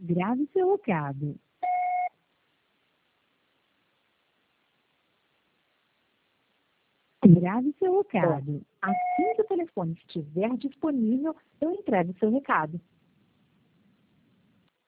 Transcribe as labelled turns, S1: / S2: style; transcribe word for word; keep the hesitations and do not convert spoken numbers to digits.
S1: Grave seu recado. Grave seu recado. Assim que o telefone estiver disponível, eu entrego seu recado.